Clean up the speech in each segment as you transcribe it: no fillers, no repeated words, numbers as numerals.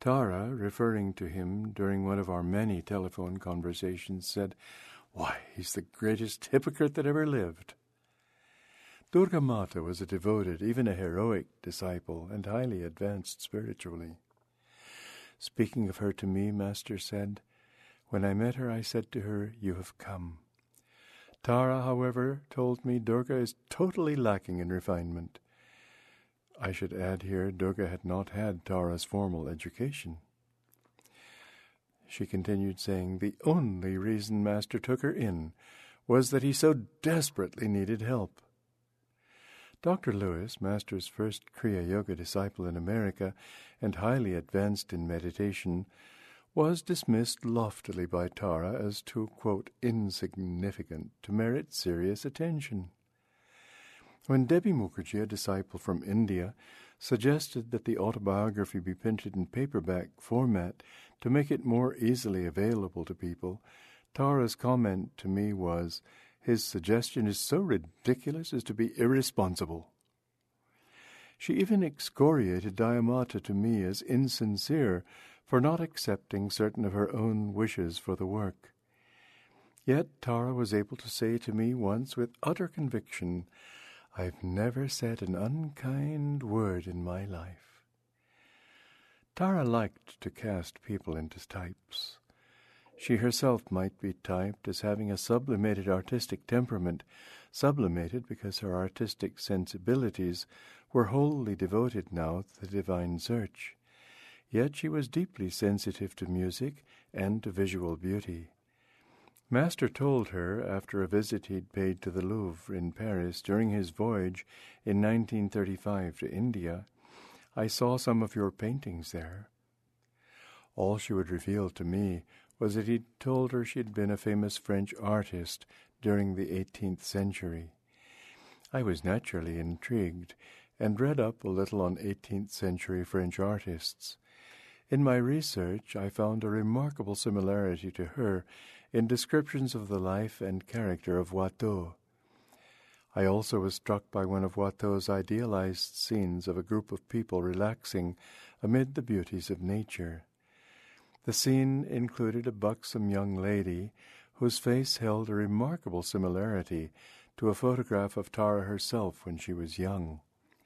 Tara, referring to him during one of our many telephone conversations, said, "Why, he's the greatest hypocrite that ever lived." Durga Mata was a devoted, even a heroic disciple, and highly advanced spiritually. Speaking of her to me, Master said, "When I met her, I said to her, 'You have come.' Tara, however, told me Durga is totally lacking in refinement." I should add here, Durga had not had Tara's formal education. She continued saying, "The only reason Master took her in was that he so desperately needed help." Dr. Lewis, Master's first Kriya Yoga disciple in America and highly advanced in meditation, was dismissed loftily by Tara as too, quote, insignificant to merit serious attention. When Debbie Mukherjee, a disciple from India, suggested that the autobiography be printed in paperback format to make it more easily available to people, Tara's comment to me was, "His suggestion is so ridiculous as to be irresponsible." She even excoriated Dayamata to me as insincere for not accepting certain of her own wishes for the work. Yet Tara was able to say to me once with utter conviction, "I've never said an unkind word in my life." Tara liked to cast people into types. She herself might be typed as having a sublimated artistic temperament, sublimated because her artistic sensibilities were wholly devoted now to the divine search. Yet she was deeply sensitive to music and to visual beauty. Master told her, after a visit he'd paid to the Louvre in Paris during his voyage in 1935 to India, "I saw some of your paintings there." All she would reveal to me was that he'd told her she'd been a famous French artist during the 18th century. I was naturally intrigued and read up a little on 18th century French artists. In my research, I found a remarkable similarity to her in descriptions of the life and character of Watteau. I also was struck by one of Watteau's idealized scenes of a group of people relaxing amid the beauties of nature. The scene included a buxom young lady whose face held a remarkable similarity to a photograph of Tara herself when she was young.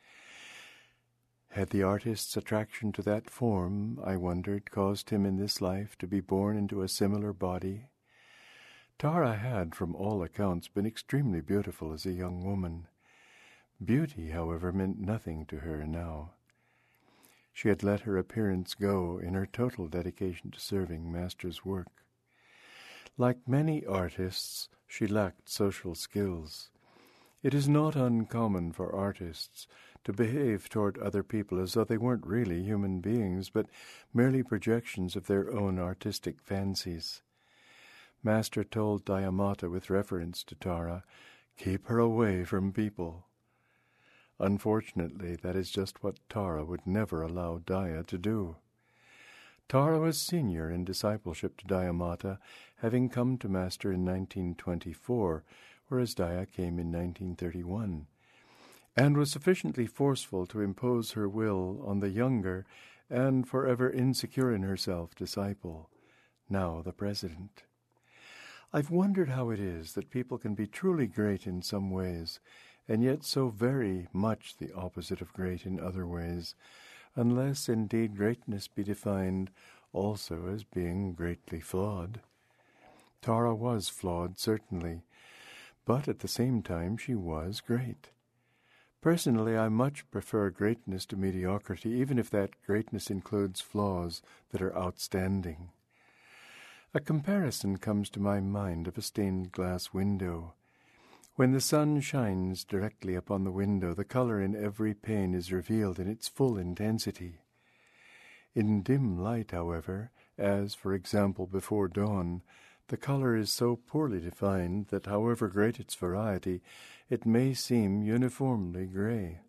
Had the artist's attraction to that form, I wondered, caused him in this life to be born into a similar body? Tara had, from all accounts, been extremely beautiful as a young woman. Beauty, however, meant nothing to her now. She had let her appearance go in her total dedication to serving Master's work. Like many artists, she lacked social skills. It is not uncommon for artists to behave toward other people as though they weren't really human beings, but merely projections of their own artistic fancies. Master told Dayamata with reference to Tara, "Keep her away from people." Unfortunately, that is just what Tara would never allow Daya to do. Tara was senior in discipleship to Dayamata, having come to Master in 1924, whereas Daya came in 1931, and was sufficiently forceful to impose her will on the younger and forever insecure in herself disciple, now the president. I've wondered how it is that people can be truly great in some ways, and yet so very much the opposite of great in other ways, unless indeed greatness be defined also as being greatly flawed. Tara was flawed, certainly, but at the same time she was great. Personally, I much prefer greatness to mediocrity, even if that greatness includes flaws that are outstanding. A comparison comes to my mind of a stained glass window. When the sun shines directly upon the window, the color in every pane is revealed in its full intensity. In dim light, however, as, for example, before dawn, the color is so poorly defined that, however great its variety, it may seem uniformly gray.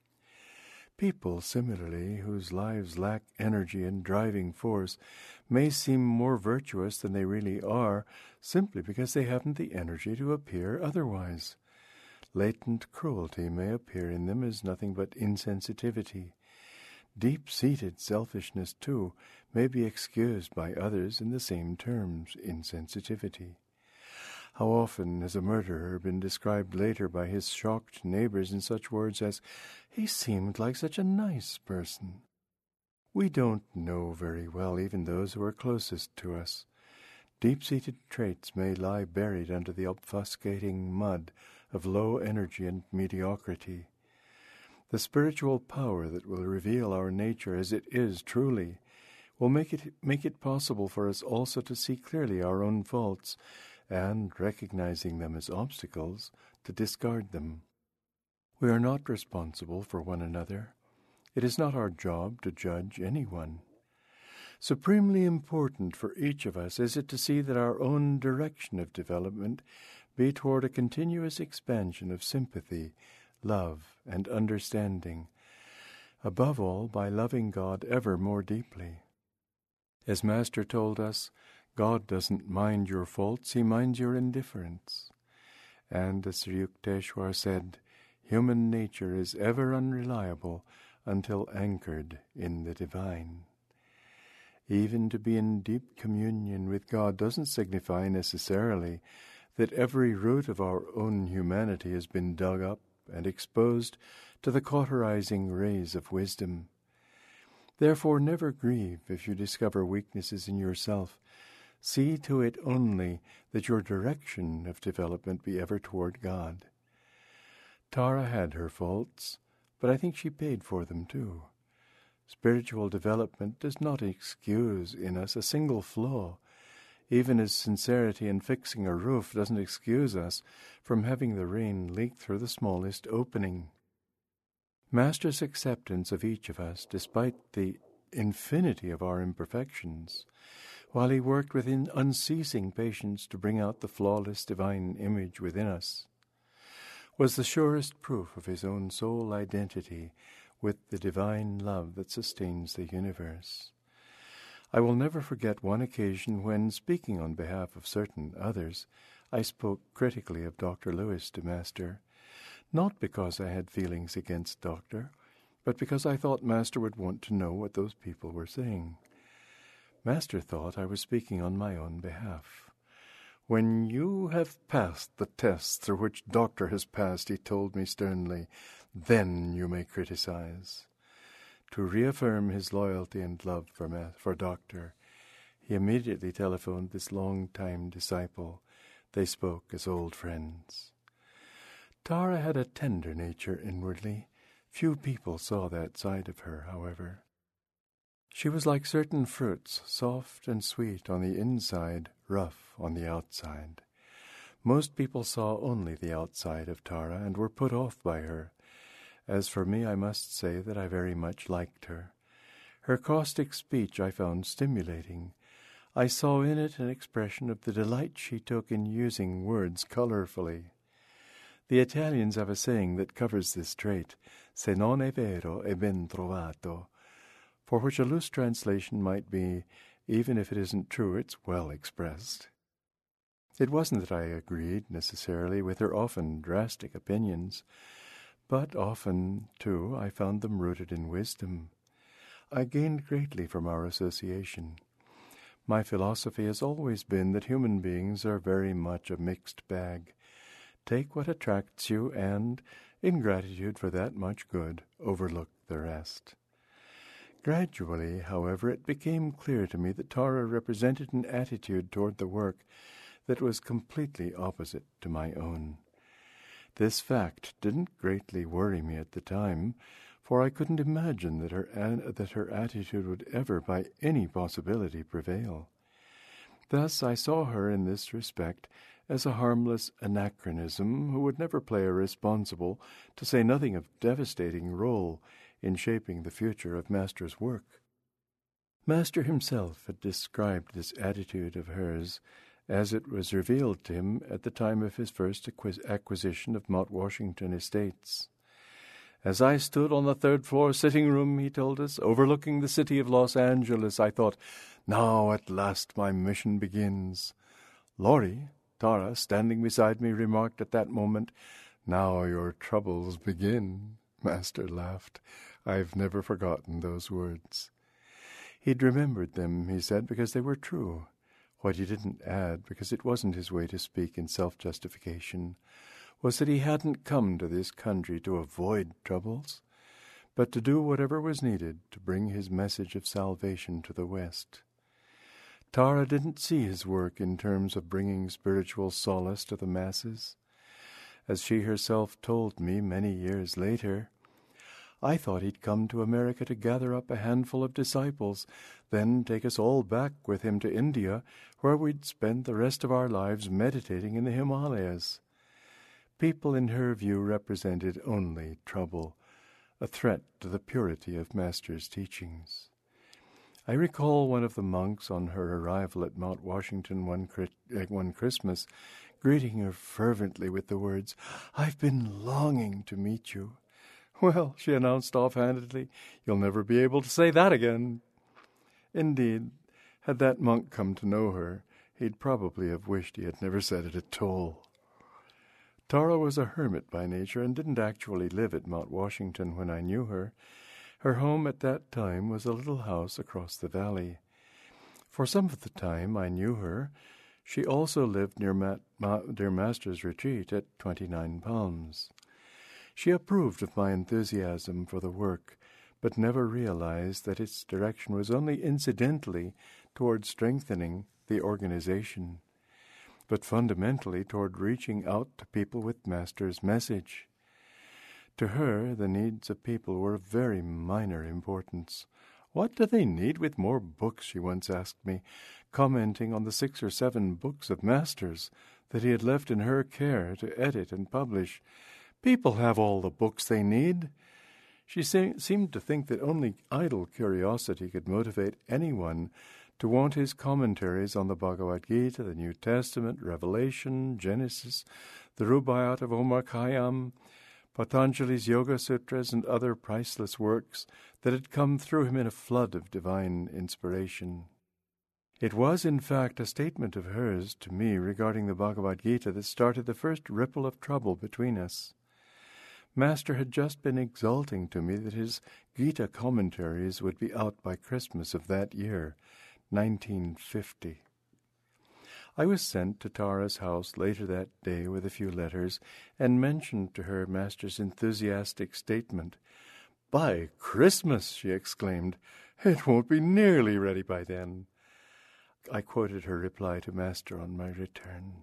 People, similarly, whose lives lack energy and driving force, may seem more virtuous than they really are, simply because they haven't the energy to appear otherwise. Latent cruelty may appear in them as nothing but insensitivity. Deep-seated selfishness, too, may be excused by others in the same terms, insensitivity. How often has a murderer been described later by his shocked neighbors in such words as, "He seemed like such a nice person"? We don't know very well even those who are closest to us. Deep-seated traits may lie buried under the obfuscating mud of low energy and mediocrity. The spiritual power that will reveal our nature as it is truly will make it possible for us also to see clearly our own faults, and, recognizing them as obstacles, to discard them. We are not responsible for one another. It is not our job to judge anyone. Supremely important for each of us is it to see that our own direction of development be toward a continuous expansion of sympathy, love, and understanding, above all by loving God ever more deeply. As Master told us, God doesn't mind your faults, he minds your indifference. And as Sri Yukteswar said, human nature is ever unreliable until anchored in the divine. Even to be in deep communion with God doesn't signify necessarily that every root of our own humanity has been dug up and exposed to the cauterizing rays of wisdom. Therefore never grieve if you discover weaknesses in yourself. See to it only that your direction of development be ever toward God. Tara had her faults, but I think she paid for them too. Spiritual development does not excuse in us a single flaw, even as sincerity in fixing a roof doesn't excuse us from having the rain leak through the smallest opening. Master's acceptance of each of us, despite the infinity of our imperfections, while he worked with unceasing patience to bring out the flawless divine image within us, was the surest proof of his own soul identity with the divine love that sustains the universe. I will never forget one occasion when, speaking on behalf of certain others, I spoke critically of Dr. Lewis to Master, not because I had feelings against Doctor, but because I thought Master would want to know what those people were saying. Master thought I was speaking on my own behalf. "When you have passed the tests through which Doctor has passed," he told me sternly, "then you may criticize." To reaffirm his loyalty and love for Doctor, he immediately telephoned this long-time disciple. They spoke as old friends. Tara had a tender nature inwardly. Few people saw that side of her, however. She was like certain fruits, soft and sweet on the inside, rough on the outside. Most people saw only the outside of Tara and were put off by her. As for me, I must say that I very much liked her. Her caustic speech I found stimulating. I saw in it an expression of the delight she took in using words colorfully. The Italians have a saying that covers this trait, "Se non è vero, è ben trovato," for which a loose translation might be, even if it isn't true, it's well expressed. It wasn't that I agreed necessarily with her often drastic opinions, but often, too, I found them rooted in wisdom. I gained greatly from our association. My philosophy has always been that human beings are very much a mixed bag. Take what attracts you and, in gratitude for that much good, overlook the rest. Gradually, however, it became clear to me that Tara represented an attitude toward the work that was completely opposite to my own. This fact didn't greatly worry me at the time, for I couldn't imagine that her attitude would ever by any possibility prevail. Thus I saw her in this respect as a harmless anachronism who would never play a responsible, to say nothing of devastating, role in shaping the future of Master's work. Master himself had described this attitude of hers as it was revealed to him at the time of his first acquisition of Mount Washington Estates. "As I stood on the third-floor sitting-room," he told us, "overlooking the city of Los Angeles, I thought, now at last my mission begins." Laurie, Tara, standing beside me, remarked at that moment, "Now your troubles begin." Master laughed. I've never forgotten those words. He'd remembered them, he said, because they were true. What he didn't add, because it wasn't his way to speak in self-justification, was that he hadn't come to this country to avoid troubles, but to do whatever was needed to bring his message of salvation to the West. Tara didn't see his work in terms of bringing spiritual solace to the masses. As she herself told me many years later, I thought he'd come to America to gather up a handful of disciples, then take us all back with him to India, where we'd spend the rest of our lives meditating in the Himalayas. People in her view represented only trouble, a threat to the purity of Master's teachings. I recall one of the monks on her arrival at Mount Washington one Christmas greeting her fervently with the words, "I've been longing to meet you." "Well," she announced offhandedly, "you'll never be able to say that again." Indeed, had that monk come to know her, he'd probably have wished he had never said it at all. Tara was a hermit by nature and didn't actually live at Mount Washington when I knew her. Her home at that time was a little house across the valley. For some of the time I knew her, she also lived near Master's retreat at 29 Palms. She approved of my enthusiasm for the work, but never realized that its direction was only incidentally toward strengthening the organization, but fundamentally toward reaching out to people with Master's message. To her, the needs of people were of very minor importance. "What do they need with more books?" she once asked me, commenting on the 6 or 7 books of Master's that he had left in her care to edit and publish. "People have all the books they need." She seemed to think that only idle curiosity could motivate anyone to want his commentaries on the Bhagavad Gita, the New Testament, Revelation, Genesis, the Rubaiyat of Omar Khayyam, Patanjali's Yoga Sutras, and other priceless works that had come through him in a flood of divine inspiration. It was, in fact, a statement of hers to me regarding the Bhagavad Gita that started the first ripple of trouble between us. Master had just been exulting to me that his Gita commentaries would be out by Christmas of that year, 1950. I was sent to Tara's house later that day with a few letters and mentioned to her Master's enthusiastic statement. "By Christmas," she exclaimed, "it won't be nearly ready by then." I quoted her reply to Master on my return.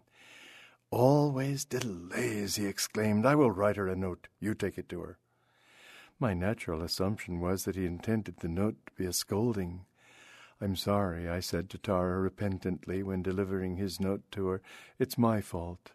"Always delays," he exclaimed. "I will write her a note. You take it to her." My natural assumption was that he intended the note to be a scolding. "I'm sorry," I said to Tara repentantly when delivering his note to her. "It's my fault."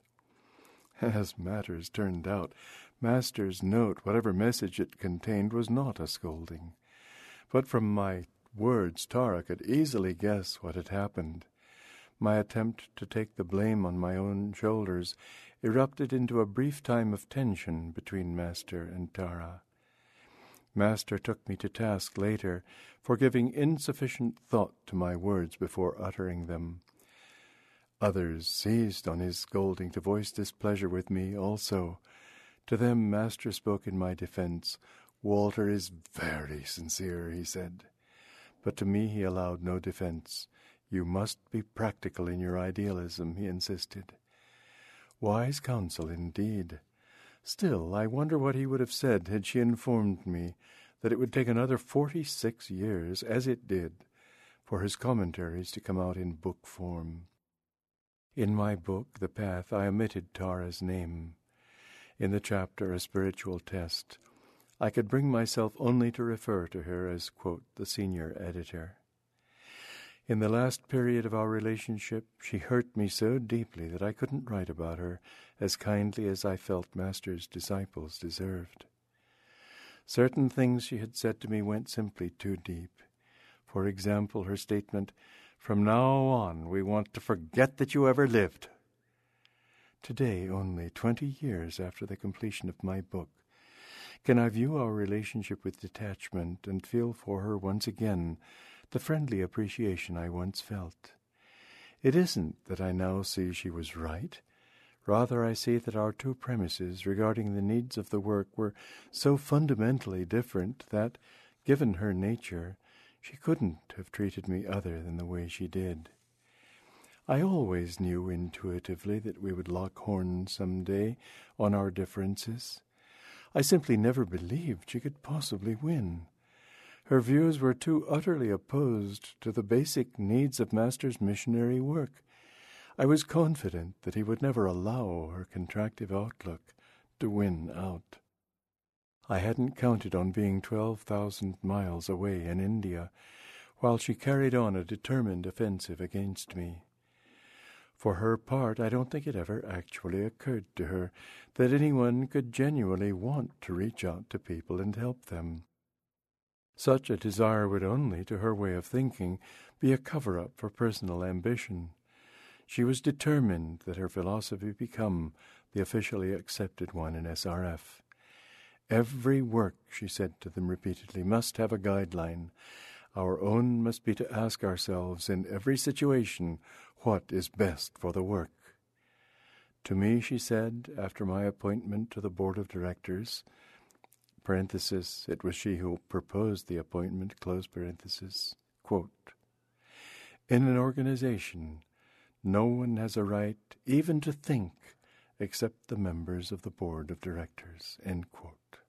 As matters turned out, Master's note, whatever message it contained, was not a scolding. But from my words, Tara could easily guess what had happened. My attempt to take the blame on my own shoulders erupted into a brief time of tension between Master and Tara. Master took me to task later for giving insufficient thought to my words before uttering them. Others seized on his scolding to voice displeasure with me also. To them Master spoke in my defense. "Walter is very sincere," he said. But to me he allowed no defense. "You must be practical in your idealism," he insisted. Wise counsel indeed. Still, I wonder what he would have said had she informed me that it would take another 46 years, as it did, for his commentaries to come out in book form. In my book, The Path, I omitted Tara's name. In the chapter, A Spiritual Test, I could bring myself only to refer to her as, quote, the senior editor. In the last period of our relationship, she hurt me so deeply that I couldn't write about her as kindly as I felt Master's disciples deserved. Certain things she had said to me went simply too deep. For example, her statement, "From now on, we want to forget that you ever lived." Today, only 20 years after the completion of my book, can I view our relationship with detachment and feel for her once again the friendly appreciation I once felt. It isn't that I now see she was right. Rather, I see that our two premises regarding the needs of the work were so fundamentally different that, given her nature, she couldn't have treated me other than the way she did. I always knew intuitively that we would lock horns some day on our differences. I simply never believed she could possibly win. Her views were too utterly opposed to the basic needs of Master's missionary work. I was confident that he would never allow her contractive outlook to win out. I hadn't counted on being 12,000 miles away in India, while she carried on a determined offensive against me. For her part, I don't think it ever actually occurred to her that anyone could genuinely want to reach out to people and help them. Such a desire would only, to her way of thinking, be a cover-up for personal ambition. She was determined that her philosophy become the officially accepted one in SRF. Every work, she said to them repeatedly, must have a guideline. Our own must be to ask ourselves in every situation what is best for the work. To me, she said, after my appointment to the board of directors, parenthesis, it was she who proposed the appointment, close parenthesis, quote, in an organization, no one has a right even to think except the members of the board of directors, end quote.